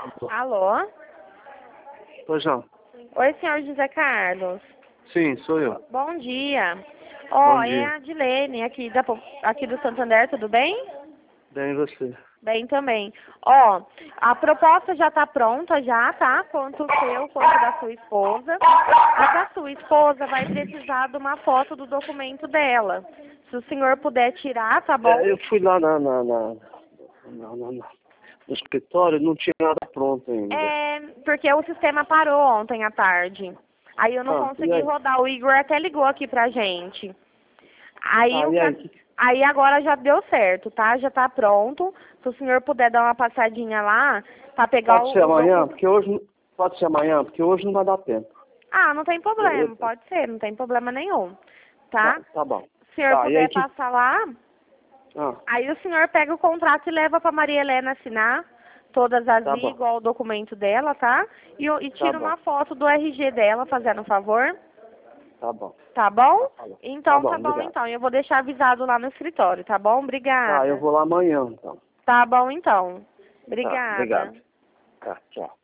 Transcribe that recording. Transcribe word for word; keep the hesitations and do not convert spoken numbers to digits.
Alô? Pois não. Oi, senhor José Carlos. Sim, sou eu. Bom dia. Ó, Bom é dia. a Adilene aqui, da, po- aqui do Santander, tudo bem? Bem, e você? Bem também. Ó, a proposta já tá pronta já, tá? Quanto o seu, quanto da sua esposa. A da sua esposa vai precisar de uma foto do documento dela. Se o senhor puder tirar, tá bom? É, eu fui lá na, na, na, na- na- na- no escritório, não tinha nada pronto ainda. É, porque o sistema parou ontem à tarde. Aí eu não Ah, e consegui aí? rodar. O Igor até ligou aqui pra gente. Aí, Ah, o e que aí? a- que- aí agora já deu certo, tá? Já tá pronto. Se o senhor puder dar uma passadinha lá pra pegar Pode o, ser o amanhã? documento. Porque hoje... Pode ser amanhã? Porque hoje não vai dar tempo. Ah, não tem Eu- problema, eu- pode ser, não tem problema nenhum, tá, tá? tá bom. Se o senhor Tá, e aí puder que... passar lá, Ah, aí o senhor pega o contrato e leva pra Maria Helena assinar. Todas as tá I, bom. igual o documento dela, tá? E, o- e Tá tira bom. uma foto do R G dela, fazendo um favor. Tá bom. Tá bom? Tá bom. Tá Então bom, tá bom obrigado. então. Eu vou deixar avisado lá no escritório, tá bom? Tá, eu Obrigada. vou lá amanhã, então. Tá bom então. Tá, Obrigada. obrigado. Tá, tchau.